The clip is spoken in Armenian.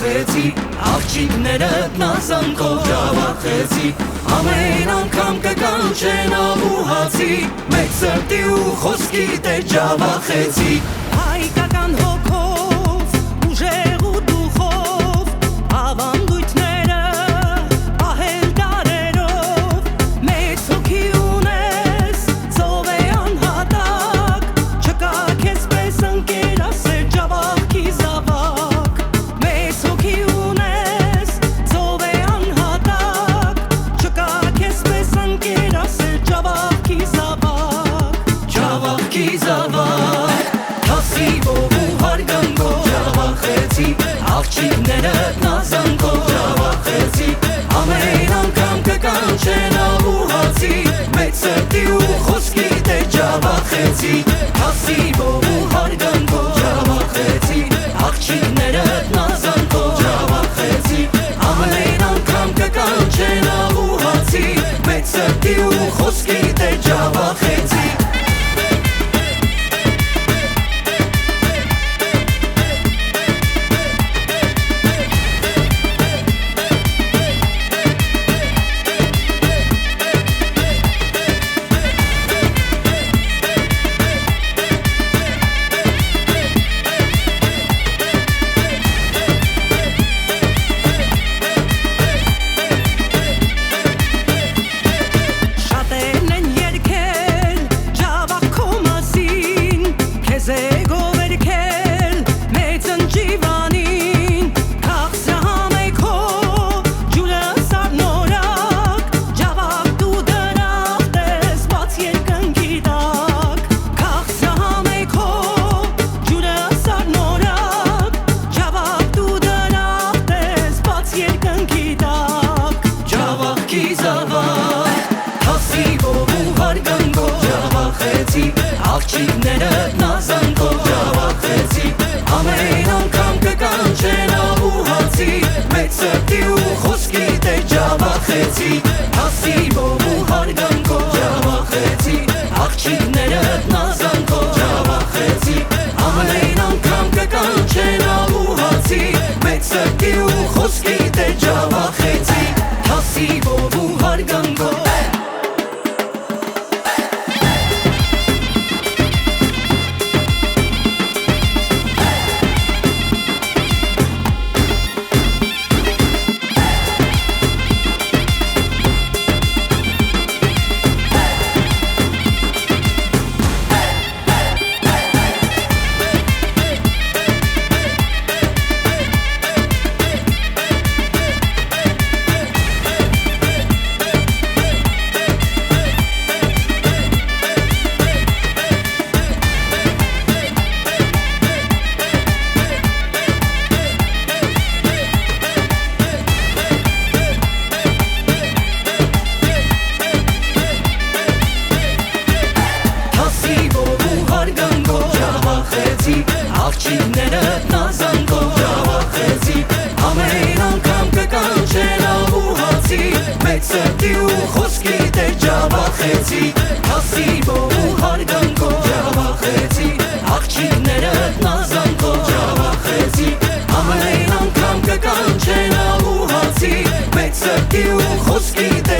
ջավախեցի, աղջիկներըդ նազանքով ջավախեցի, ամեն անգամ կկանչեն աղուհացի, մեծ սրտի ու խոսքի տեր ջավախեցի, հայկական հոգով, ուժեղ ու դուխով, ավանդույթները ահել դարերով, մեծ հոգի ունես, ծով է անհատակ, չկա քեզ պես ընկեր ասեր ջավախքի զավակ, մեծ հոգի ունես, ծով է անհատակ, չկա քեզ պես ընկեր ասեր ջավախքի զավակ, ջավախքի զավակ, Հասիվով ու հարգանքով ջավախեցի, աղջիկներըդ նազանքով ջավախեցի, ամեն անգամ կկանչեն աղուհացի, մեծ սրտի ու խոսքի տեր ջավախեցի, Հասիվով ու հարգանքով ջավախեցի, աղջիկներըդ նազանքով ջավախեցի, ամեն անգամ կկանչեն աղուհացի, մեծ սրտի ու խոսքի տեր ջավախեցի աղջիկներըդ նազանքով ջավախեցի, ամեն անգամ կկանչեն աղուհացի, մեծ սրտի ու խոսքի տեր ջավախեցի, Հասիվով ու հարգանքով ջավախեցի, աղջիկներըդ նազանքով ջավախեցի, ամեն անգամ կկանչեն աղուհացի, մեծ սրտի ու խոսքի տեր ջավախեցի, Հասիվով ու հարգանքով աղջիկներըդ նազանքով ջավախեցի, ամեն անգամ կկանչեն աղուհացի, մեծ սրտի ու խոսքի տեր ջավախեցի, Հասիվով ու հարգանքով ջավախեցի, աղջիկներըդ նազանքով ջավախեցի, ամեն անգամ կկանչեն աղուհացի, մեծ սրտի ու խոսքի տեր